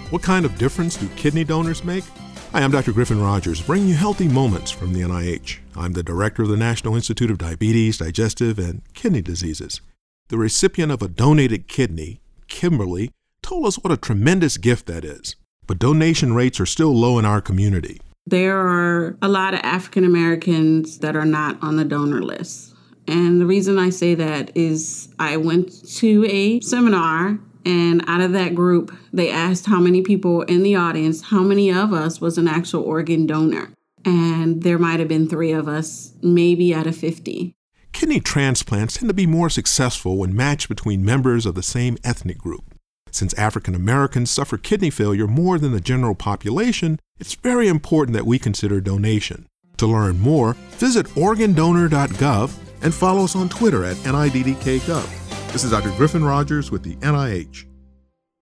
What kind of difference do kidney donors make? Hi, I'm Dr. Griffin Rogers, bringing you healthy moments from the NIH. I'm the director of the National Institute of Diabetes, Digestive, and Kidney Diseases. The recipient of a donated kidney, Kimberly, told us what a tremendous gift that is. But donation rates are still low in our community. There are a lot of African Americans that are not on the donor list. And the reason I say that is I went to a seminar, and out of that group, they asked how many people in the audience, how many of us was an actual organ donor. And there might have been 3 of us, maybe out of 50. Kidney transplants tend to be more successful when matched between members of the same ethnic group. Since African Americans suffer kidney failure more than the general population, it's very important that we consider donation. To learn more, visit organdonor.gov and follow us on Twitter at NIDDKGov. This is Dr. Griffin Rogers with the NIH.